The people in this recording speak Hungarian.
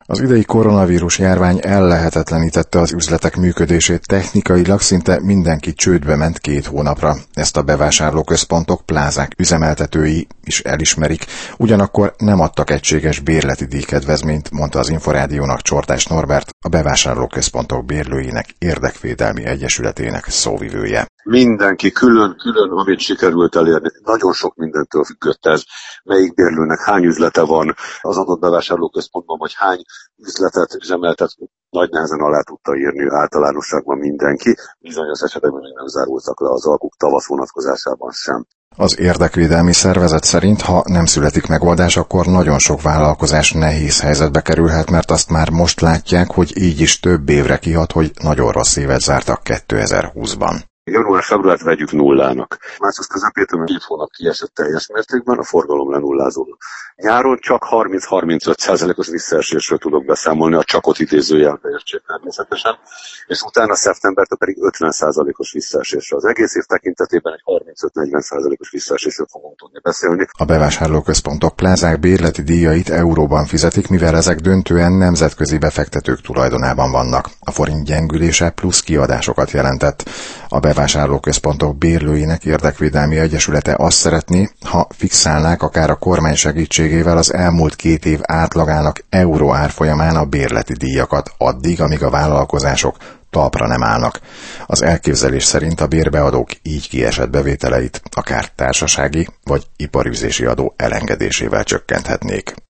Az idei koronavírus járvány ellehetetlenítette az üzletek működését, technikailag szinte mindenki csődbe ment 2 hónapra. Ezt a bevásárlóközpontok, plázák üzemeltetői is elismerik, ugyanakkor nem adtak egységes bérleti díjkedvezményt, mondta az Inforádiónak Csortás Norbert, a bevásárlóközpontok bérlőinek érdekvédelmi egyesületének szóvivője. Mindenki külön, amit sikerült elérni. Nagyon sok mindentől függött ez. Melyik bérlőnek hány üzlete van az adott bevásárlóközpontban, vagy hány üzletet üzemeltet, nagy nehezen alá tudta írni általánosságban mindenki. Bizonyos esetekben még nem zárultak le az alkuk tavasz vonatkozásában sem. Az érdekvédelmi szervezet szerint, ha nem születik megoldás, akkor nagyon sok vállalkozás nehéz helyzetbe kerülhet, mert azt már most látják, hogy így is több évre kihat, hogy nagyon rossz évet zártak 2020-ban. Január-februárt vegyük nullának. Március közepétől 2 hónap kiesett teljes mértékben, a forgalom lenullázódott. Nyáron csak 30-35%-os visszaesésről tudok beszámolni, a csakot idézőjel értsék természetesen, és utána szeptembertől pedig 50%-os visszaesésre. Az egész év tekintetében egy 35-40%-os visszaesésről fogunk tudni beszélni. A bevásárlóközpontok, plázák bérleti díjait euróban fizetik, mivel ezek döntően nemzetközi befektetők tulajdonában vannak. A forint gyengülése plusz kiadásokat jelentett. A bevásárlóközpontok bérlőinek érdekvédelmi egyesülete azt szeretné, ha fixálnák akár a kormány segítségével az elmúlt 2 év átlagának euró árfolyamán a bérleti díjakat addig, amíg a vállalkozások talpra nem állnak. Az elképzelés szerint a bérbeadók így kiesett bevételeit akár társasági vagy iparűzési adó elengedésével csökkenthetnék.